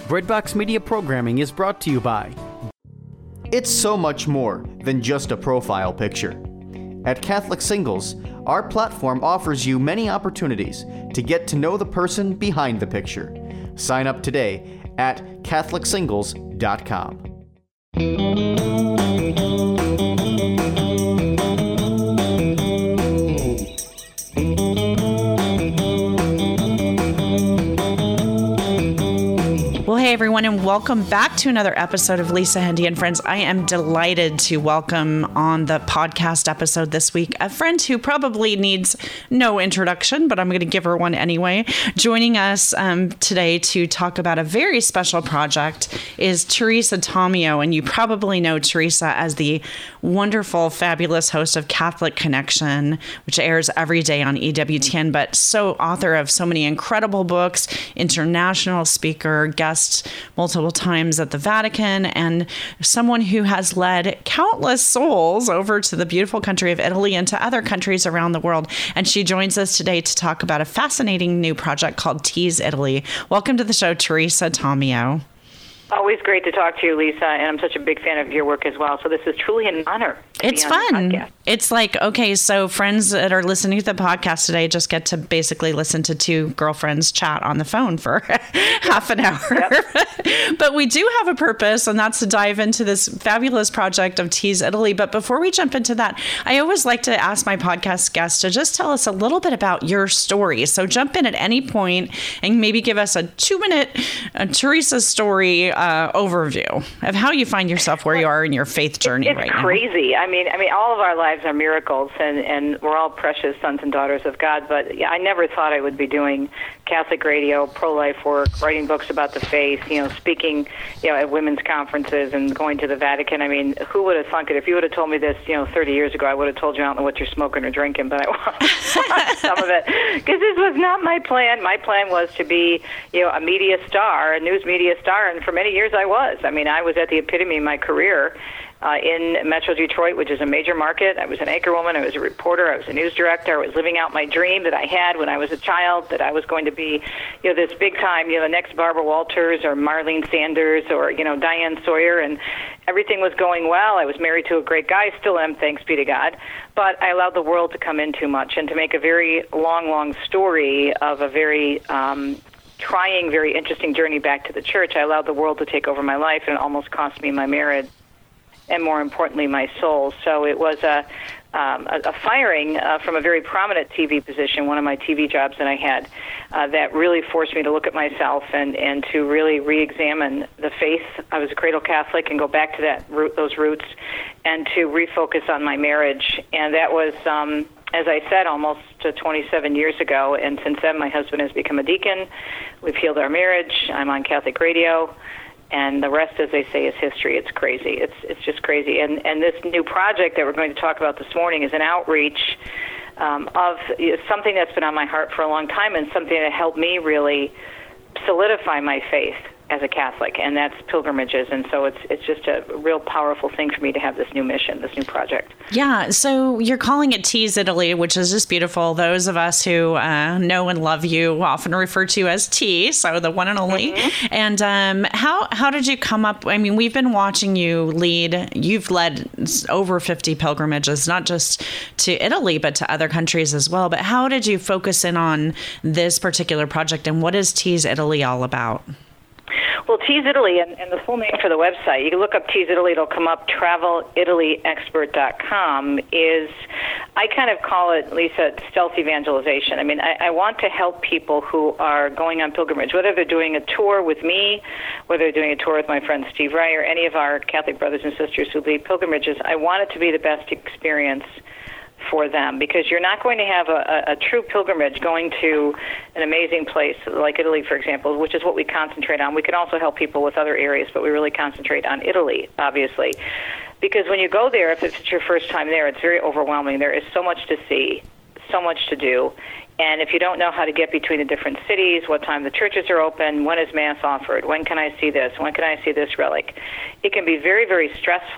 Breadbox Media programming is brought to you by. It's so much more than just a profile picture. At Catholic Singles, our platform offers you many opportunities to get to know the person behind the picture. Sign up today at CatholicSingles.com. Well, hey everyone, and welcome back to another episode of Lisa Hendy and Friends. I am delighted to welcome on the podcast episode this week a friend who probably needs no introduction, but I'm going to give her one anyway. Joining us today to talk about a very special project is Teresa Tomeo, and you probably know Teresa as the wonderful, fabulous host of Catholic Connection, which airs every day on EWTN, but author of so many incredible books, international speaker, guest multiple times at the Vatican, and someone who has led countless souls over to the beautiful country of Italy and to other countries around the world. And she joins us today to talk about a fascinating new project called Tease Italy. Welcome to the show, Teresa Tomeo. Always great to talk to you, Lisa, and I'm such a big fan of your work as well. So this is truly an honor. It's fun. It's like, okay, so friends that are listening to the podcast today just get to basically listen to two girlfriends chat on the phone for half an hour. Yep. But we do have a purpose, and that's to dive into this fabulous project of Tease Italy. But before we jump into that, I always like to ask my podcast guests to just tell us a little bit about your story. So jump in at any point and maybe give us a 2-minute Teresa story overview of how you find yourself where you are in your faith journey right now. It's crazy. I mean, all of our lives are miracles, and we're all precious sons and daughters of God. But yeah, I never thought I would be doing Catholic radio, pro-life work, writing books about the faith, speaking, at women's conferences and going to the Vatican. I mean, who would have thunk it? If you would have told me this, 30 years ago, I would have told you I don't know what you're smoking or drinking, but I want some of it, because this was not my plan. My plan was to be, a media star, a news media star, and for many years I was. I mean, I was at the epitome of my career in Metro Detroit, which is a major market. I was an anchorwoman. I was a reporter. I was a news director. I was living out my dream that I had when I was a child, that I was going to be, this big time, the next Barbara Walters or Marlene Sanders or, Diane Sawyer, and everything was going well. I was married to a great guy, still am, thanks be to God. But I allowed the world to come in too much, and to make a very long story of a very trying, very interesting journey back to the church, I allowed the world to take over my life, and it almost cost me my marriage and, more importantly, my soul. So it was a firing from a very prominent TV position, one of my TV jobs that I had, that really forced me to look at myself and to really re-examine the faith. I was a cradle Catholic, and go back to those roots, and to refocus on my marriage. And that was, as I said, almost 27 years ago. And since then, my husband has become a deacon. We've healed our marriage. I'm on Catholic radio. And the rest, as they say, is history. It's crazy. It's just crazy. And this new project that we're going to talk about this morning is an outreach of something that's been on my heart for a long time, and something that helped me really solidify my faith as a Catholic, and that's pilgrimages. And so it's just a real powerful thing for me to have this new mission, this new project. Yeah, so you're calling it Tease Italy, which is just beautiful. Those of us who know and love you often refer to you as T, so the one and only. Mm-hmm. And how did you come up? I mean, we've been watching you lead. You've led over 50 pilgrimages, not just to Italy, but to other countries as well. But how did you focus in on this particular project, and what is Tease Italy all about? Well, Tease Italy, and the full name for the website, you can look up Tease Italy, it'll come up, TravelItalyExpert.com, is, I kind of call it, Lisa, stealth evangelization. I mean, I want to help people who are going on pilgrimage, whether they're doing a tour with me, whether they're doing a tour with my friend Steve Ray, or any of our Catholic brothers and sisters who lead pilgrimages. I want it to be the best experience for them, because you're not going to have a true pilgrimage going to an amazing place like Italy, for example, which is what we concentrate on. We can also help people with other areas, but we really concentrate on Italy, obviously, because when you go there, if it's your first time there, it's very overwhelming. There is so much to see, so much to do. And if you don't know how to get between the different cities, what time the churches are open, when is Mass offered, when can I see this, when can I see this relic, it can be very, very stressful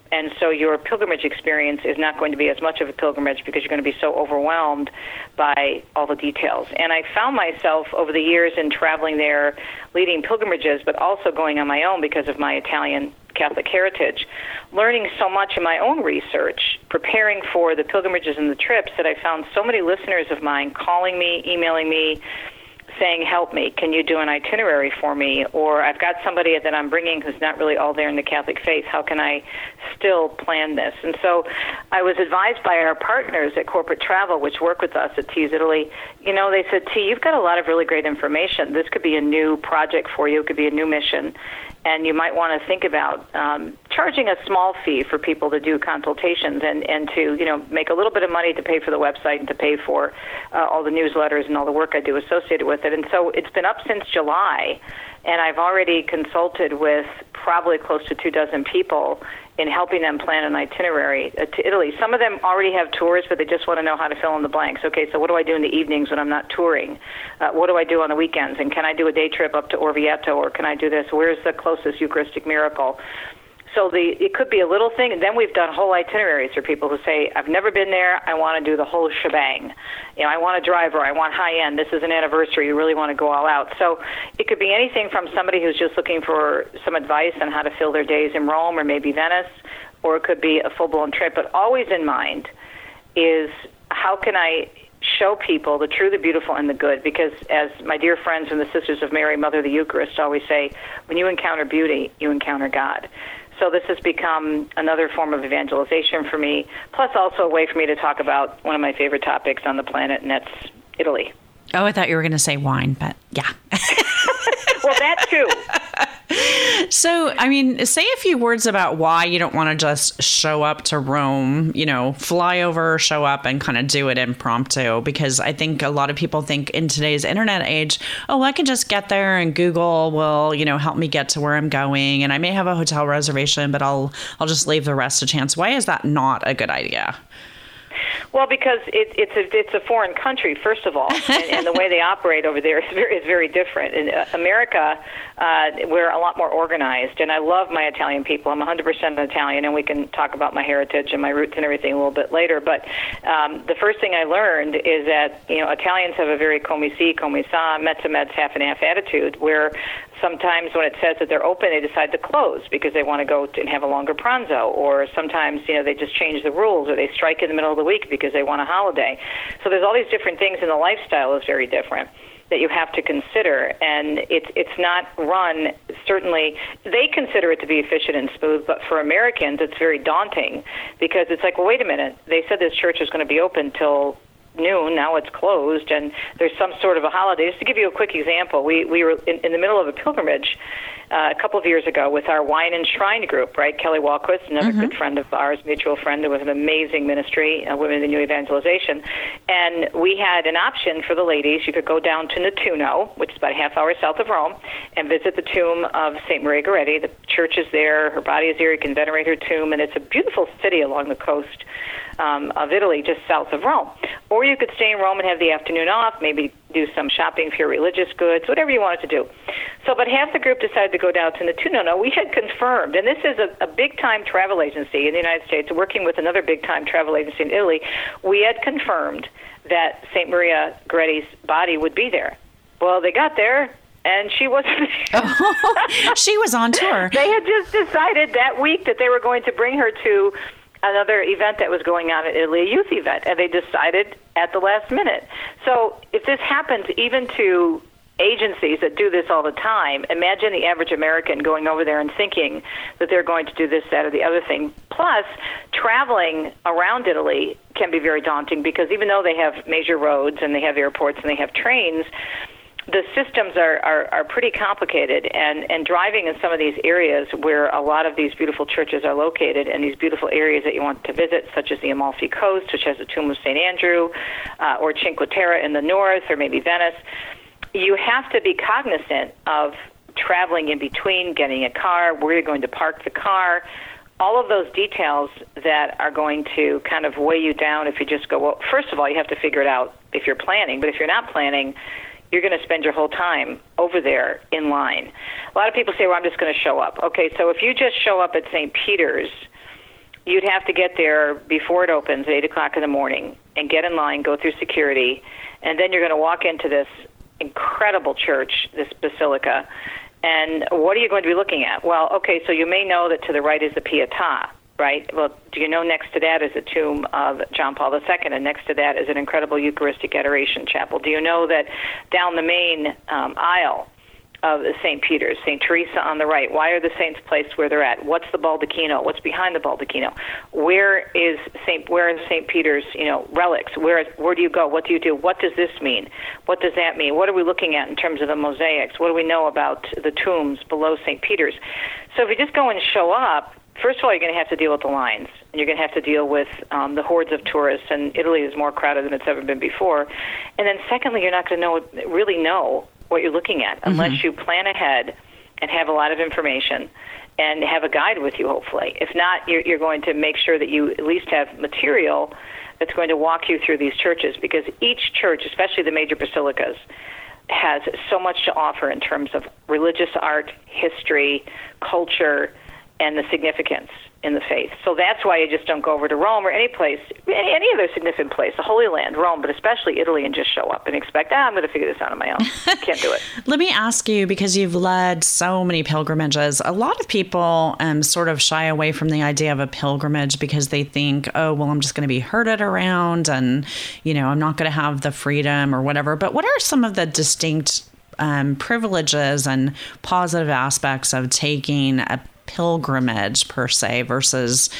And so your pilgrimage experience is not going to be as much of a pilgrimage because you're going to be so overwhelmed by all the details. And I found myself over the years in traveling there, leading pilgrimages, but also going on my own because of my Italian Catholic heritage, learning so much in my own research, preparing for the pilgrimages and the trips, that I found so many listeners of mine calling me, emailing me, saying, help me, can you do an itinerary for me? Or I've got somebody that I'm bringing who's not really all there in the Catholic faith. How can I still plan this? And so I was advised by our partners at Corporate Travel, which work with us at Tees Italy. They said, T, you've got a lot of really great information. This could be a new project for you. It could be a new mission. And you might want to think about charging a small fee for people to do consultations and to, make a little bit of money to pay for the website and to pay for all the newsletters and all the work I do associated with it. And so it's been up since July, and I've already consulted with probably close to 24 people in helping them plan an itinerary to Italy. Some of them already have tours, but they just want to know how to fill in the blanks. Okay, so what do I do in the evenings when I'm not touring? What do I do on the weekends? And can I do a day trip up to Orvieto, or can I do this? Where's the closest Eucharistic miracle? So it could be a little thing, and then we've done whole itineraries for people who say, I've never been there, I want to do the whole shebang. I want a driver, I want high-end, this is an anniversary, you really want to go all out. So it could be anything from somebody who's just looking for some advice on how to fill their days in Rome or maybe Venice, or it could be a full-blown trip. But always in mind is, how can I show people the true, the beautiful, and the good? Because as my dear friends from the Sisters of Mary, Mother of the Eucharist, always say, when you encounter beauty, you encounter God. So this has become another form of evangelization for me, plus also a way for me to talk about one of my favorite topics on the planet, and that's Italy. Oh, I thought you were going to say wine, but yeah. Well, that too. So, say a few words about why you don't want to just show up to Rome, fly over, show up, and kind of do it impromptu. Because I think a lot of people think in today's internet age, I can just get there and Google will, help me get to where I'm going. And I may have a hotel reservation, but I'll just leave the rest to chance. Why is that not a good idea? Well, because it's a foreign country, first of all, and the way they operate over there is very different. In America, we're a lot more organized, and I love my Italian people. I'm 100% Italian, and we can talk about my heritage and my roots and everything a little bit later. But the first thing I learned is that Italians have a very come si, come sa, mezza mezza, half and half attitude, where sometimes when it says that they're open, they decide to close because they want to go and have a longer pranzo, or sometimes they just change the rules, or they strike in the middle of the week because they want a holiday. So there's all these different things, and the lifestyle is very different that you have to consider, and it's not run, certainly they consider it to be efficient and smooth, but for Americans it's very daunting because it's like, well, wait a minute, they said this church is going to be open till noon, now it's closed, and there's some sort of a holiday. Just to give you a quick example, we were in the middle of a pilgrimage a couple of years ago with our Wine and Shrine group, right? Kelly Walquist, another good friend of ours, mutual friend with an amazing ministry, Women in the New Evangelization, and we had an option for the ladies. You could go down to Nettuno, which is about a half hour south of Rome, and visit the tomb of St. Maria Goretti. The church is there, her body is there, you can venerate her tomb, and it's a beautiful city along the coast of Italy, just south of Rome. Or you could stay in Rome and have the afternoon off, maybe do some shopping for your religious goods, whatever you wanted to do. So, but half the group decided to go down to Nettuno. Now, we had confirmed, and this is a big-time travel agency in the United States, working with another big-time travel agency in Italy. We had confirmed that St. Maria Goretti's body would be there. Well, they got there, and she wasn't there. Oh, she was on tour. They had just decided that week that they were going to bring her to another event that was going on in Italy, a youth event, and they decided at the last minute. So if this happens even to agencies that do this all the time, imagine the average American going over there and thinking that they're going to do this, that, or the other thing. Plus, traveling around Italy can be very daunting because even though they have major roads and they have airports and they have trains, the systems are pretty complicated, and driving in some of these areas where a lot of these beautiful churches are located and these beautiful areas that you want to visit, such as the Amalfi Coast, which has the Tomb of St. Andrew, or Cinque Terre in the north, or maybe Venice, you have to be cognizant of traveling in between, getting a car, where you're going to park the car, all of those details that are going to kind of weigh you down if you just go, well, first of all, you have to figure it out if you're planning, but if you're not planning, you're going to spend your whole time over there in line. A lot of people say, well, I'm just going to show up. Okay, so if you just show up at St. Peter's you'd have to get there before it opens at 8 o'clock in the morning and get in line, go through security, and then you're going to walk into this incredible church, this basilica. And what are you going to be looking at? Well, okay, so you may know that to the right is the Pietà, right? Well, do you know next to that is the tomb of John Paul II, and next to that is an incredible Eucharistic Adoration Chapel? Do you know that down the main aisle of St. Peter's, St. Teresa on the right, why are the saints placed where they're at? What's the baldacchino? What's behind the baldacchino? Where is St. Peter's, relics? Where do you go? What do you do? What does this mean? What does that mean? What are we looking at in terms of the mosaics? What do we know about the tombs below St. Peter's? So if you just go and show up, first of all, you're going to have to deal with the lines, and you're going to have to deal with the hordes of tourists, and Italy is more crowded than it's ever been before. And then secondly, you're not going to really know what you're looking at unless you plan ahead and have a lot of information and have a guide with you, hopefully. If not, you're going to make sure that you at least have material that's going to walk you through these churches, because each church, especially the major basilicas, has so much to offer in terms of religious art, history, culture, and the significance in the faith. So that's why you just don't go over to Rome or any other significant place, the Holy Land, Rome, but especially Italy, and just show up and expect, I'm going to figure this out on my own. Can't do it. Let me ask you, because you've led so many pilgrimages, a lot of people sort of shy away from the idea of a pilgrimage because they think, oh, well, I'm just going to be herded around and, I'm not going to have the freedom or whatever. But what are some of the distinct privileges and positive aspects of taking a pilgrimage per se versus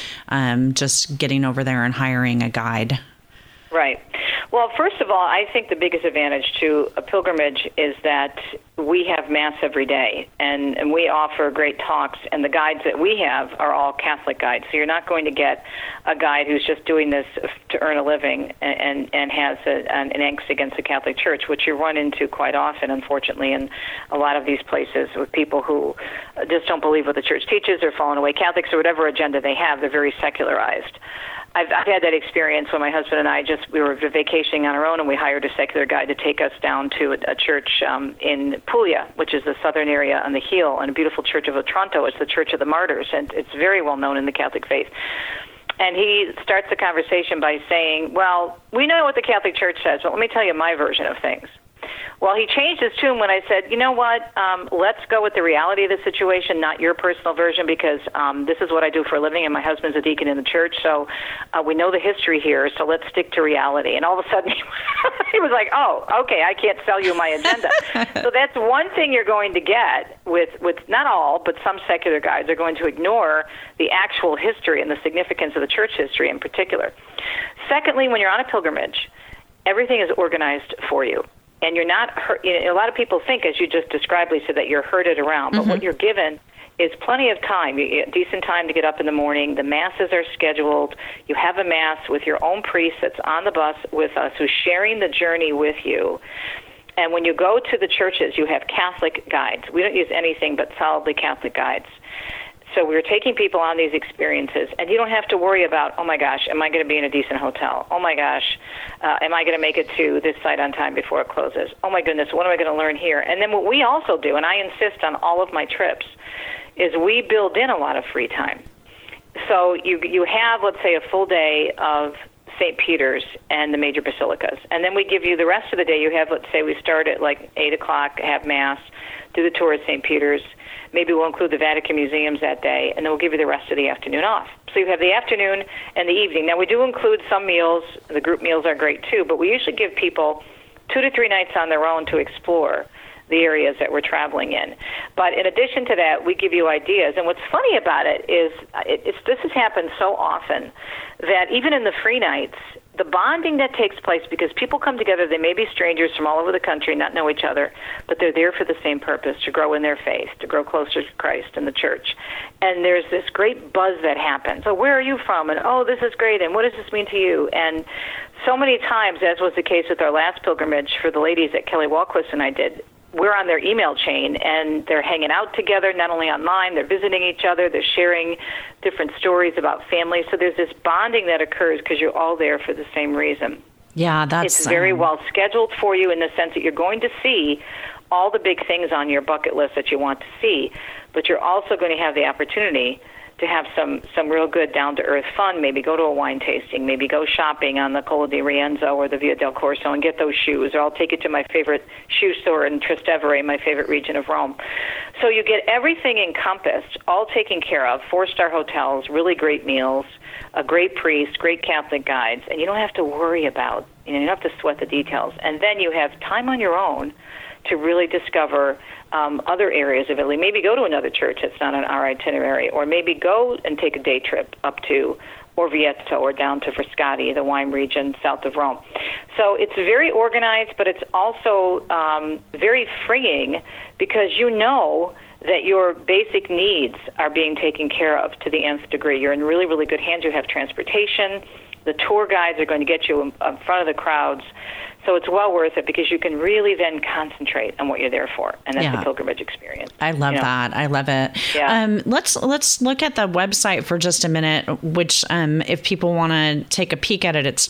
just getting over there and hiring a guide? Right. Well, first of all, I think the biggest advantage to a pilgrimage is that we have Mass every day, and we offer great talks, and the guides that we have are all Catholic guides. So you're not going to get a guide who's just doing this to earn a living and has an angst against the Catholic Church, which you run into quite often, unfortunately, in a lot of these places with people who just don't believe what the Church teaches or fallen away Catholics or whatever agenda they have. They're very secularized. I've had that experience when my husband and I we were vacationing on our own, and we hired a secular guide to take us down to a church in Puglia, which is the southern area on the Heel, and a beautiful church of Otranto. It's the Church of the Martyrs, and it's very well known in the Catholic faith. And he starts the conversation by saying, well, we know what the Catholic Church says, but let me tell you my version of things. Well, he changed his tune when I said, you know what, let's go with the reality of the situation, not your personal version, because this is what I do for a living, and my husband's a deacon in the church, so we know the history here, so let's stick to reality. And all of a sudden, he was like, oh, okay, I can't sell you my agenda. So that's one thing you're going to get with not all, but some secular guides are going to ignore the actual history and the significance of the church history in particular. Secondly, when you're on a pilgrimage, everything is organized for you. And you're not, a lot of people think, as you just described, Lisa, that you're herded around. But what you're given is plenty of time, decent time to get up in the morning. The masses are scheduled. You have a mass with your own priest that's on the bus with us, who's sharing the journey with you. And when you go to the churches, you have Catholic guides. We don't use anything but solidly Catholic guides. So we're taking people on these experiences, and you don't have to worry about, oh my gosh, am I going to be in a decent hotel? Oh my gosh, am I going to make it to this site on time before it closes? Oh my goodness, what am I going to learn here? And then what we also do, and I insist on all of my trips, is we build in a lot of free time. So you have, let's say, a full day of St. Peter's and the major basilicas, and then we give you the rest of the day. You have, let's say, we start at like 8 o'clock, have Mass, do the tour at St. Peter's. Maybe we'll include the Vatican museums that day, and then we'll give you the rest of the afternoon off. So you have the afternoon and the evening. Now, we do include some meals. The group meals are great, too, but we usually give people 2 to 3 nights on their own to explore the areas that we're traveling in. But in addition to that, we give you ideas. And what's funny about it is this has happened so often that even in the free nights, the bonding that takes place, because people come together, they may be strangers from all over the country, not know each other, but they're there for the same purpose, to grow in their faith, to grow closer to Christ and the church. And there's this great buzz that happens. So where are you from? And, oh, this is great. And what does this mean to you? And so many times, as was the case with our last pilgrimage for the ladies that Kelly Walquist and I did, we're on their email chain, and they're hanging out together, not only online, they're visiting each other, they're sharing different stories about families. So there's this bonding that occurs because you're all there for the same reason. Yeah, it's very well scheduled for you in the sense that you're going to see all the big things on your bucket list that you want to see, but you're also going to have the opportunity to have some real good down-to-earth fun. Maybe go to a wine tasting, maybe go shopping on the Colle di Rienzo or the Via del Corso and get those shoes, or I'll take you to my favorite shoe store in Trastevere, my favorite region of Rome. So you get everything encompassed, all taken care of, 4-star hotels, really great meals, a great priest, great Catholic guides, and you don't have to worry about, you don't have to sweat the details. And then you have time on your own to really discover other areas of Italy. Maybe go to another church that's not on our itinerary, or maybe go and take a day trip up to Orvieto or down to Frascati, the wine region south of Rome. So it's very organized, but it's also very freeing because you know that your basic needs are being taken care of to the nth degree. You're in really, really good hands. You have transportation. The tour guides are going to get you in front of the crowds. So it's well worth it because you can really then concentrate on what you're there for, and that's the pilgrimage experience. I love that. I love it. Yeah. Let's look at the website for just a minute, which if people want to take a peek at it, it's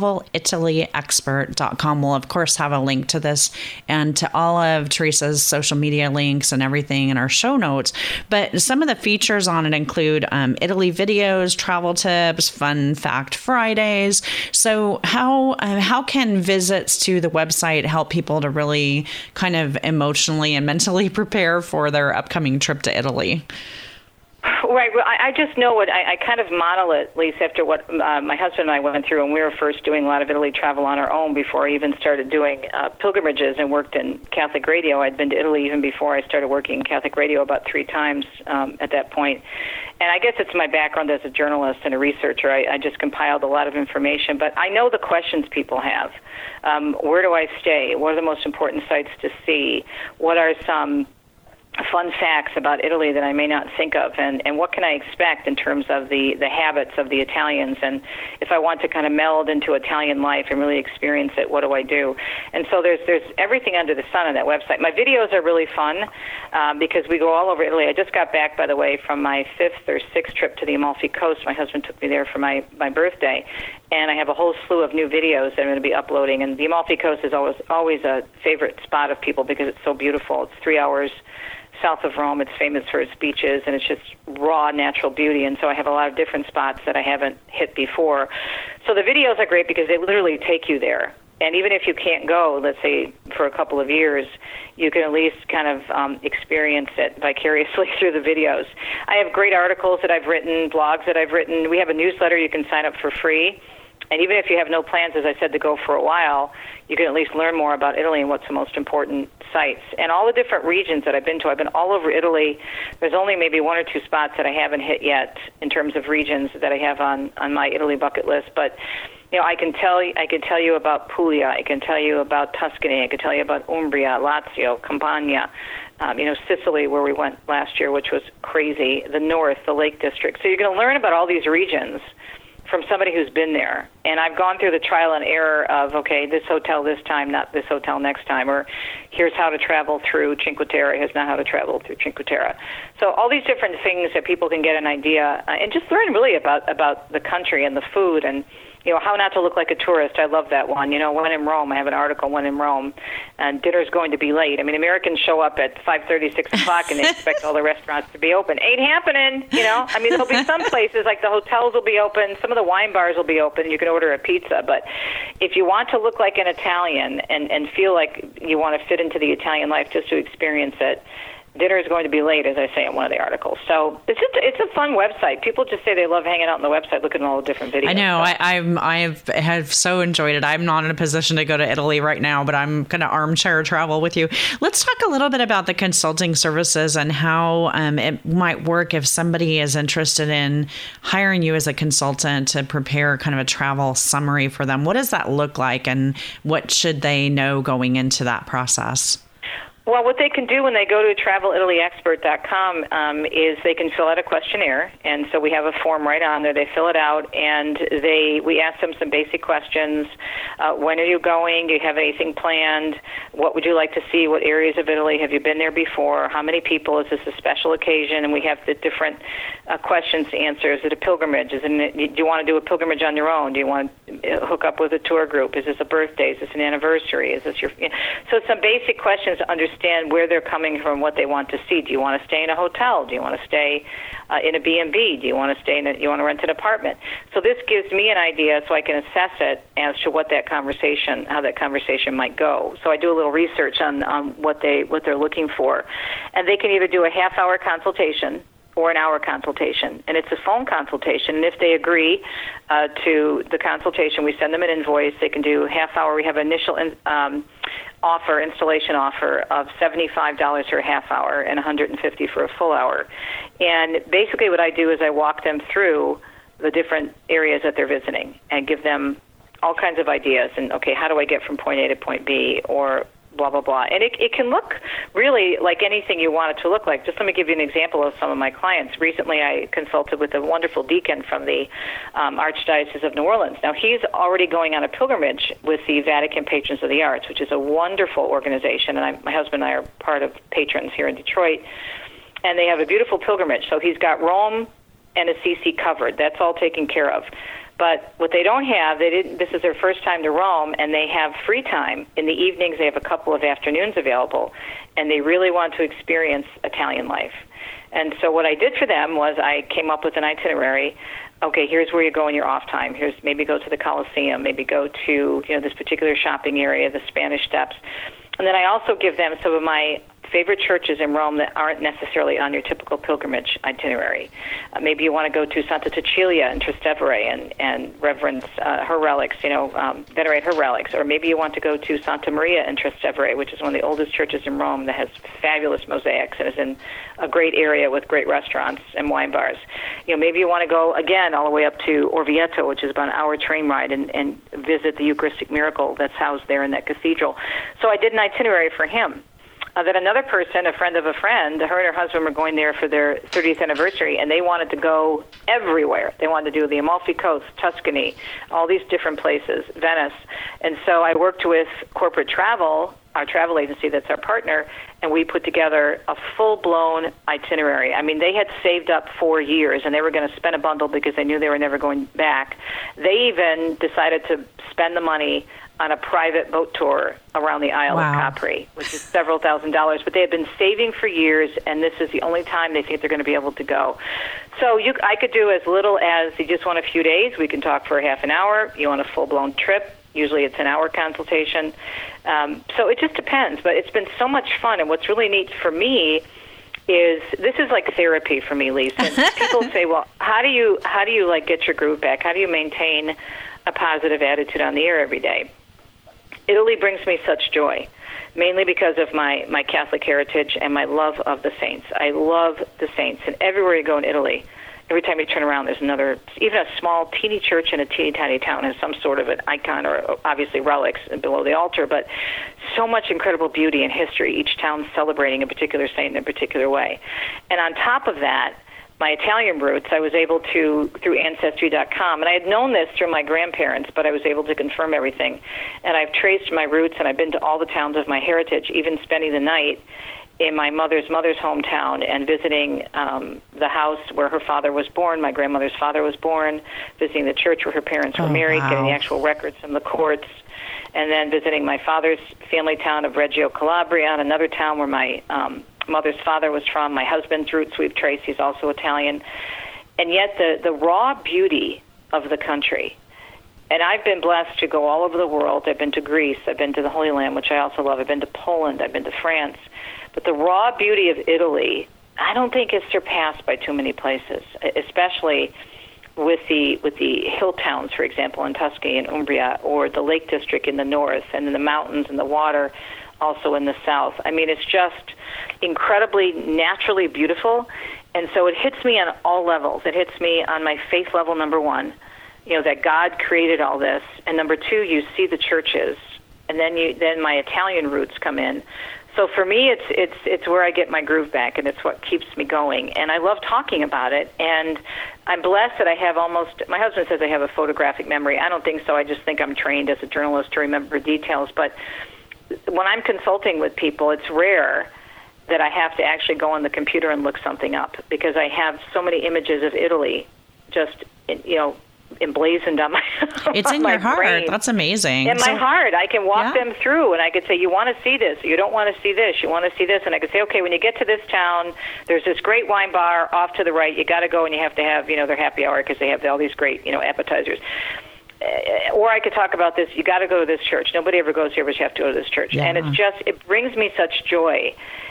travelitalyexpert.com. We'll, of course, have a link to this and to all of Teresa's social media links and everything in our show notes. But some of the features on it include Italy videos, travel tips, fun fact Fridays. So how can visits to the website help people to really kind of emotionally and mentally prepare for their upcoming trip to Italy? Right. Well, I just know what I kind of model it, Lisa, after what my husband and I went through when we were first doing a lot of Italy travel on our own before I even started doing pilgrimages and worked in Catholic radio. I'd been to Italy even before I started working in Catholic radio about 3 times at that point. And I guess it's my background as a journalist and a researcher. I just compiled a lot of information. But I know the questions people have. Where do I stay? What are the most important sites to see? What are some fun facts about Italy that I may not think of, and what can I expect in terms of the habits of the Italians, and if I want to kind of meld into Italian life and really experience it, what do I do? And so there's everything under the sun on that website. My videos are really fun because we go all over Italy. I just got back, by the way, from my 5th or 6th trip to the Amalfi Coast. My husband took me there for my birthday, and I have a whole slew of new videos that I'm going to be uploading. And the Amalfi Coast is always a favorite spot of people because it's so beautiful. It's 3 hours south of Rome. It's famous for its beaches, and it's just raw natural beauty. And so I have a lot of different spots that I haven't hit before. So the videos are great because they literally take you there. And even if you can't go, let's say, for a couple of years, you can at least kind of experience it vicariously through the videos. I have great articles that I've written, blogs that I've written. We have a newsletter you can sign up for free. And even if you have no plans, as I said, to go for a while, you can at least learn more about Italy and what's the most important sites. And all the different regions that I've been to, I've been all over Italy. There's only maybe 1 or 2 spots that I haven't hit yet in terms of regions that I have on my Italy bucket list. But you know, I can tell you about Puglia. I can tell you about Tuscany. I can tell you about Umbria, Lazio, Campania. Sicily, where we went last year, which was crazy. The North, the Lake District. So you're going to learn about all these regions from somebody who's been there. And I've gone through the trial and error of, okay, this hotel this time, not this hotel next time, or here's how to travel through Cinque Terre, here's not how to travel through Cinque Terre. So all these different things that people can get an idea and just learn really about the country and the food and, you know, how not to look like a tourist. I love that one. You know, when in Rome, I have an article, when in Rome, and dinner's going to be late. I mean, Americans show up at 5:30, 6 o'clock, and they expect all the restaurants to be open. Ain't happening, you know. I mean, there'll be some places, like the hotels will be open, some of the wine bars will be open, you can order a pizza. But if you want to look like an Italian and feel like you want to fit into the Italian life just to experience it, dinner is going to be late, as I say in one of the articles. So it's a fun website. People just say they love hanging out on the website, looking at all the different videos. I know. I have so enjoyed it. I'm not in a position to go to Italy right now, but I'm going to armchair travel with you. Let's talk a little bit about the consulting services and how it might work if somebody is interested in hiring you as a consultant to prepare kind of a travel summary for them. What does that look like, and what should they know going into that process? Well, what they can do when they go to travelitalyexpert.com is they can fill out a questionnaire, and so we have a form right on there. They fill it out, and we ask them some basic questions. When are you going? Do you have anything planned? What would you like to see? What areas of Italy have you been there before? How many people? Is this a special occasion? And we have the different questions to answer. Is it a pilgrimage? Do you want to do a pilgrimage on your own? Do you want to hook up with a tour group? Is this a birthday? Is this an anniversary? Is this your... So some basic questions to understand where they're coming from, what they want to see. Do you want to stay in a hotel? Do you want to stay in a B&B? Do you want to stay you want to rent an apartment? So this gives me an idea so I can assess it as to what that conversation, how that conversation might go. So I do a little research on what they're looking for. And they can either do a half-hour consultation or an hour consultation, and it's a phone consultation. And if they agree to the consultation, we send them an invoice. They can do half hour. We have an initial installation offer of $75 for a half hour and $150 for a full hour. And basically what I do is I walk them through the different areas that they're visiting and give them all kinds of ideas. And, okay, how do I get from point A to point B, or blah, blah, blah. And it can look really like anything you want it to look like. Just let me give you an example of some of my clients. Recently, I consulted with a wonderful deacon from the Archdiocese of New Orleans. Now, he's already going on a pilgrimage with the Vatican Patrons of the Arts, which is a wonderful organization, and my husband and I are part of patrons here in Detroit, and they have a beautiful pilgrimage. So he's got Rome and Assisi covered. That's all taken care of. But what they don't have, this is their first time to Rome, and they have free time. In the evenings, they have a couple of afternoons available, and they really want to experience Italian life. And so what I did for them was I came up with an itinerary. Okay, here's where you go in your off time. Here's maybe go to the Colosseum, maybe go to this particular shopping area, the Spanish Steps. And then I also give them some of my favorite churches in Rome that aren't necessarily on your typical pilgrimage itinerary. Maybe you want to go to Santa Cecilia in Trastevere and reverence her relics, venerate her relics. Or maybe you want to go to Santa Maria in Trastevere, which is one of the oldest churches in Rome that has fabulous mosaics and is in a great area with great restaurants and wine bars. Maybe you want to go, again, all the way up to Orvieto, which is about an hour train ride, and visit the Eucharistic miracle that's housed there in that cathedral. So I did an itinerary for him. That another person, a friend of a friend, her and her husband were going there for their 30th anniversary, and they wanted to go everywhere. They wanted to do the Amalfi Coast, Tuscany, all these different places, Venice. And so I worked with Corporate Travel, our travel agency that's our partner, and we put together a full-blown itinerary. I mean, they had saved up 4 years, and they were going to spend a bundle because they knew they were never going back. They even decided to spend the money on a private boat tour around the Isle of Capri, which is several $1,000s. But they have been saving for years, and this is the only time they think they're going to be able to go. So I could do as little as you just want a few days. We can talk for a half an hour. You want a full-blown trip. Usually it's an hour consultation. So it just depends. But it's been so much fun, and what's really neat for me is this is like therapy for me, Lisa. And people say, well, how do you like get your groove back? How do you maintain a positive attitude on the air every day? Italy brings me such joy, mainly because of my Catholic heritage and my love of the saints. I love the saints. And everywhere you go in Italy, every time you turn around, there's another, even a small, teeny church in a teeny tiny town has some sort of an icon or obviously relics below the altar, but so much incredible beauty and history, each town celebrating a particular saint in a particular way. And on top of that, my Italian roots, I was able to, through Ancestry.com, and I had known this through my grandparents, but I was able to confirm everything. And I've traced my roots, and I've been to all the towns of my heritage, even spending the night in my mother's hometown and visiting the house where her father was born, my grandmother's father was born, visiting the church where her parents were married, getting the actual records from the courts, and then visiting my father's family town of Reggio Calabria, another town where my mother's father was from. My husband's roots we've traced. He's also Italian. And yet the raw beauty of the country. And I've been blessed to go all over the world. I've been to Greece. I've been to the Holy Land, which I also love. I've been to Poland. I've been to France. But the raw beauty of Italy, I don't think is surpassed by too many places, especially with the hill towns, for example, in Tuscany and Umbria, or the Lake District in the north, and in the mountains and the water also in the south. I mean, it's just incredibly naturally beautiful, and so it hits me on all levels. It hits me on my faith level, number one, that God created all this, and number two, you see the churches, and then my Italian roots come in. So for me, it's where I get my groove back, and it's what keeps me going. And I love talking about it, and I'm blessed that I have my husband says I have a photographic memory. I don't think so. I just think I'm trained as a journalist to remember details. But when I'm consulting with people, it's rare that I have to actually go on the computer and look something up, because I have so many images of Italy just, emblazoned on my it's on in my your heart. brain. That's amazing. In my heart, I can walk Yeah. them through, and I could say, you want to see this, you don't want to see this, you want to see this, and I could say, okay, when you get to this town, there's this great wine bar off to the right, you got to go and you have to have, their happy hour because they have all these great, appetizers. Or I could talk about this, you got to go to this church. Nobody ever goes here, but you have to go to this church. Yeah. And it brings me such joy.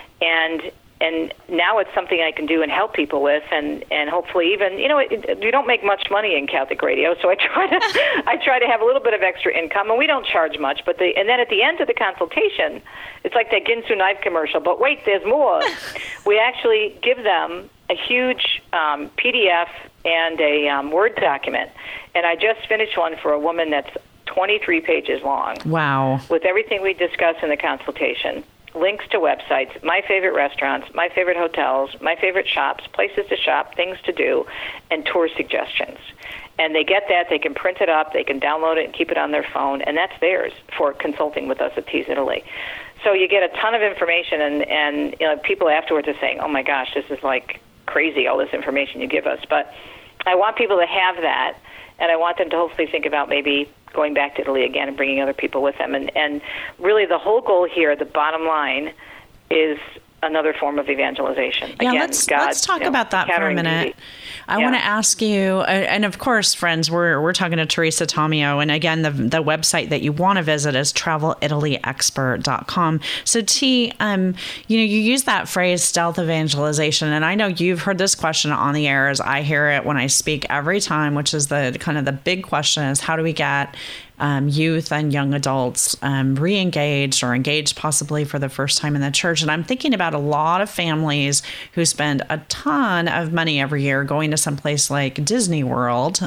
And now it's something I can do and help people with, and hopefully even, you don't make much money in Catholic radio, so I try to have a little bit of extra income, and we don't charge much, and then at the end of the consultation, it's like that Ginsu knife commercial, but wait, there's more. We actually give them a huge PDF and a Word document, and I just finished one for a woman that's 23 pages long. Wow. With everything we discuss in the consultation. Links to websites, my favorite restaurants, my favorite hotels, my favorite shops, places to shop, things to do, and tour suggestions. And they get that, they can print it up, they can download it and keep it on their phone, and that's theirs for consulting with us at Tees Italy. So you get a ton of information, and people afterwards are saying, oh my gosh, this is like crazy, all this information you give us. But I want people to have that, and I want them to hopefully think about maybe going back to Italy again and bringing other people with them. And really the whole goal here, the bottom line, is another form of evangelization. Yeah, Again, let's talk about that for a minute. I want to ask you, and of course, friends, we're talking to Teresa Tomeo, and again, the website that you want to visit is travelitalyexpert.com. So T, you use that phrase stealth evangelization, and I know you've heard this question on the air as I hear it when I speak every time, which is the kind of the big question is, how do we get youth and young adults re-engaged or engaged possibly for the first time in the church? And I'm thinking about a lot of families who spend a ton of money every year going to someplace like Disney World,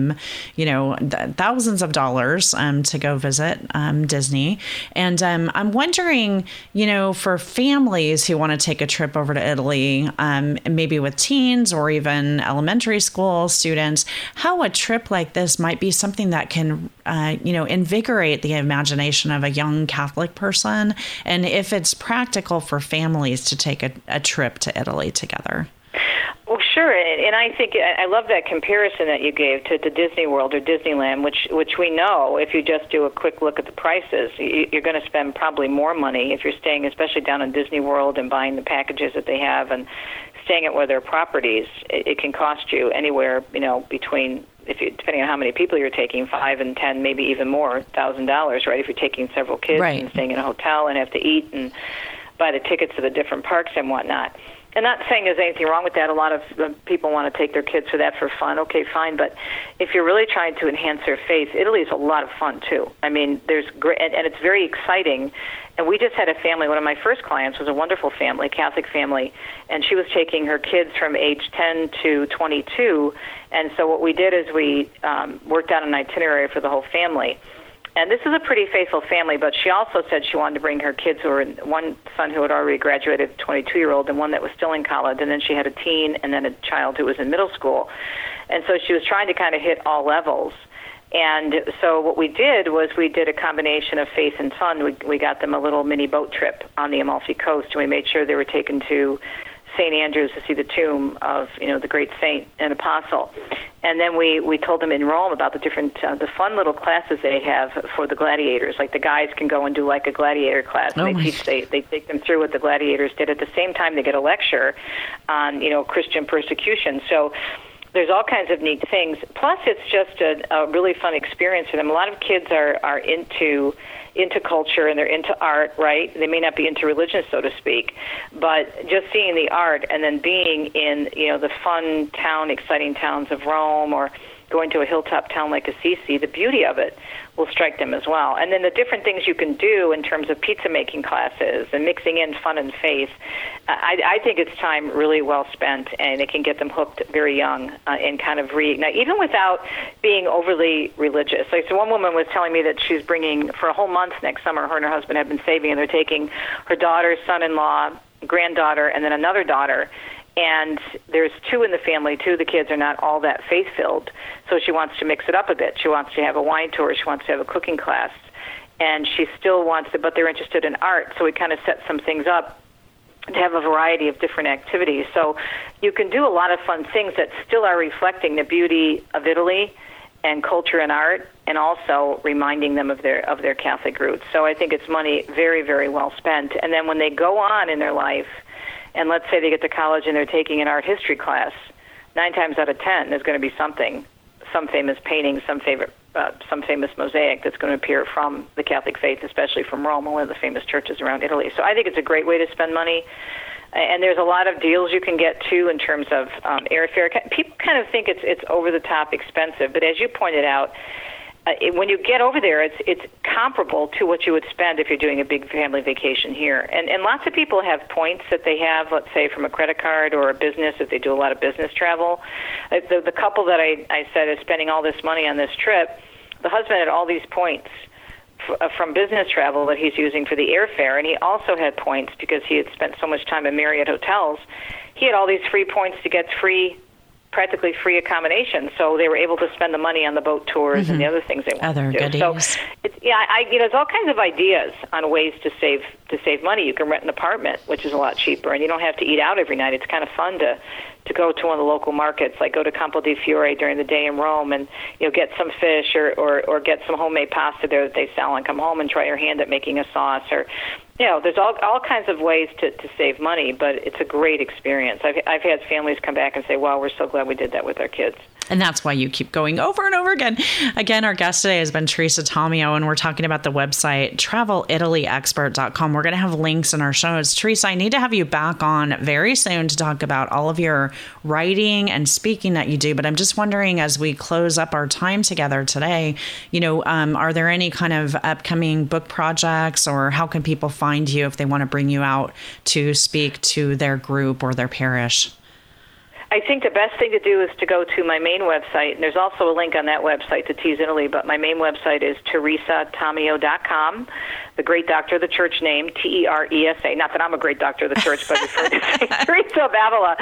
thousands of dollars to go visit Disney. And I'm wondering, for families who want to take a trip over to Italy, maybe with teens or even elementary school students, how a trip like this might be something that can invigorate the imagination of a young Catholic person, and if it's practical for families to take a trip to Italy together. Well, sure, and I think I love that comparison that you gave to Disney World or Disneyland, which we know if you just do a quick look at the prices, you're going to spend probably more money if you're staying, especially down in Disney World and buying the packages that they have and staying at one of their properties. It can cost you anywhere, between, depending on how many people you're taking, $5,000 and $10,000, maybe even more, $1,000, right? If you're taking several kids and staying in a hotel and have to eat and buy the tickets to the different parks and whatnot. And not saying there's anything wrong with that. A lot of people want to take their kids for that for fun. Okay, fine. But if you're really trying to enhance their faith, Italy is a lot of fun, too. I mean, there's great, and it's very exciting. And we just had a family. One of my first clients was a wonderful family, Catholic family, and she was taking her kids from age 10 to 22. And so what we did is we worked out an itinerary for the whole family. And this is a pretty faithful family, but she also said she wanted to bring her kids who were, one son who had already graduated, 22-year-old, and one that was still in college, and then she had a teen and then a child who was in middle school. And so she was trying to kind of hit all levels. And so what we did was we did a combination of faith and fun. We got them a little mini boat trip on the Amalfi Coast, and we made sure they were taken to St. Andrews to see the tomb of, the great saint and apostle. And then we told them in Rome about the different, the fun little classes they have for the gladiators. Like the guys can go and do like a gladiator class. And they take them through what the gladiators did. At the same time, they get a lecture on, Christian persecution. So there's all kinds of neat things. Plus, it's just a really fun experience for them. A lot of kids are into culture and they're into art, right? They may not be into religion, so to speak, but just seeing the art and then being in, the fun town, exciting towns of Rome or going to a hilltop town like Assisi, the beauty of it will strike them as well. And then the different things you can do in terms of pizza making classes and mixing in fun and faith, I think it's time really well spent, and it can get them hooked very young and kind of reignite, even without being overly religious. Like, so one woman was telling me that she's bringing, for a whole month next summer, her and her husband have been saving, and they're taking her daughter, son-in-law, granddaughter, and then another daughter. And there's two in the family. Two of the kids are not all that faith-filled, so she wants to mix it up a bit. She wants to have a wine tour. She wants to have a cooking class, and she still wants to, but they're interested in art, so we kind of set some things up to have a variety of different activities. So you can do a lot of fun things that still are reflecting the beauty of Italy and culture and art, and also reminding them of their Catholic roots. So I think it's money very, very well spent. And then when they go on in their life, and let's say they get to college and they're taking an art history class, 9 times out of 10 there's going to be something, some famous painting, some famous mosaic that's going to appear from the Catholic faith, especially from Rome, one of the famous churches around Italy. So I think it's a great way to spend money. And there's a lot of deals you can get, too, in terms of airfare. People kind of think it's over-the-top expensive, but as you pointed out, when you get over there, it's comparable to what you would spend if you're doing a big family vacation here. And lots of people have points that they have, let's say, from a credit card or a business, if they do a lot of business travel. The couple that I said is spending all this money on this trip, the husband had all these points from business travel that he's using for the airfare, and he also had points because he had spent so much time in Marriott hotels. He had all these free points to get practically free accommodations, so they were able to spend the money on the boat tours and the other things they wanted to do. Goodies. So, there's all kinds of ideas on ways to save money. You can rent an apartment, which is a lot cheaper, and you don't have to eat out every night. It's kind of fun to go to one of the local markets, like go to Campo di Fiore during the day in Rome and get some fish or get some homemade pasta there that they sell and come home and try your hand at making a sauce. Or there's all kinds of ways to save money, but it's a great experience. I've had families come back and say, wow, we're so glad we did that with our kids. And that's why you keep going over and over again. Again, our guest today has been Teresa Tomeo, and we're talking about the website, TravelItalyExpert.com. We're going to have links in our show notes. Teresa, I need to have you back on very soon to talk about all of your writing and speaking that you do. But I'm just wondering, as we close up our time together today, are there any kind of upcoming book projects, or how can people find you if they want to bring you out to speak to their group or their parish? I think the best thing to do is to go to my main website, and there's also a link on that website to Tease Italy, but my main website is teresatomeo.com, the great doctor of the church name, Teresa. Not that I'm a great doctor of the church, but it's Teresa of Avila,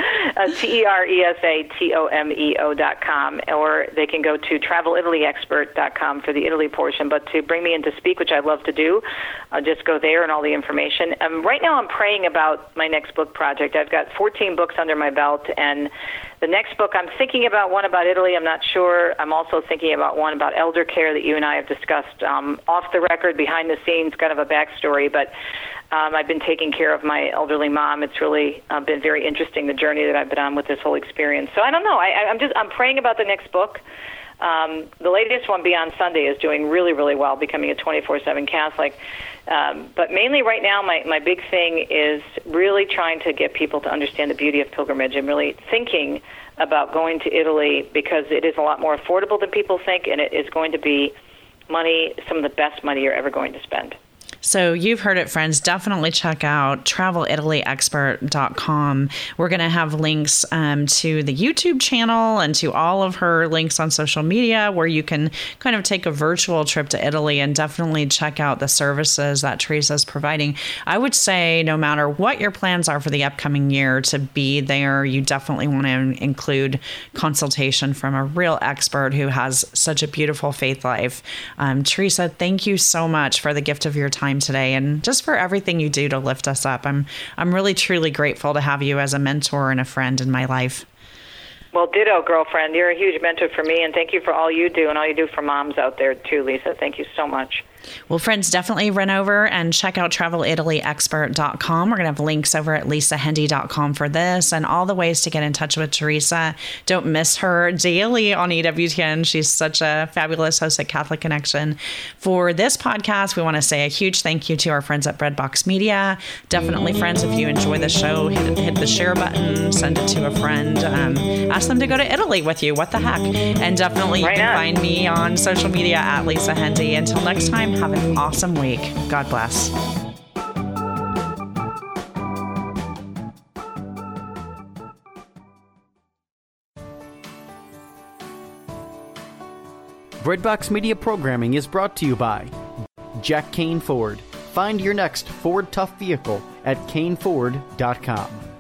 TeresaTomeo.com, or they can go to TravelItalyExpert.com for the Italy portion. But to bring me in to speak, which I love to do, I'll just go there and all the information. Right now I'm praying about my next book project. I've got 14 books under my belt, and the next book, I'm thinking about one about Italy. I'm not sure. I'm also thinking about one about elder care that you and I have discussed off the record, behind the scenes, kind of a backstory. But I've been taking care of my elderly mom. It's really been very interesting, the journey that I've been on with this whole experience. So I don't know. I'm praying about the next book. The latest one, Beyond Sunday, is doing really, really well, becoming a 24/7 Catholic. But mainly right now, my big thing is really trying to get people to understand the beauty of pilgrimage and really thinking about going to Italy, because it is a lot more affordable than people think, and it is going to be some of the best money you're ever going to spend. So you've heard it, friends. Definitely check out TravelItalyExpert.com. We're going to have links to the YouTube channel and to all of her links on social media, where you can kind of take a virtual trip to Italy and definitely check out the services that Teresa is providing. I would say no matter what your plans are for the upcoming year to be there, you definitely want to include consultation from a real expert who has such a beautiful faith life. Teresa, thank you so much for the gift of your time today and just for everything you do to lift us up. I'm really, truly grateful to have you as a mentor and a friend in my life. Well, ditto, girlfriend. You're a huge mentor for me, and thank you for all you do and all you do for moms out there too, Lisa. Thank you so much. Well, friends, definitely run over and check out TravelItalyExpert.com. We're going to have links over at lisahendy.com for this and all the ways to get in touch with Teresa. Don't miss her daily on EWTN. She's such a fabulous host at Catholic Connection. For this podcast, we want to say a huge thank you to our friends at Breadbox Media. Definitely, friends, if you enjoy the show, hit the share button, send it to a friend, ask them to go to Italy with you. What the heck? And definitely you can find me on social media at Lisa Hendy. Until next time, have an awesome week. God bless. Breadbox Media programming is brought to you by Jack Kane Ford. Find your next Ford Tough vehicle at caneford.com.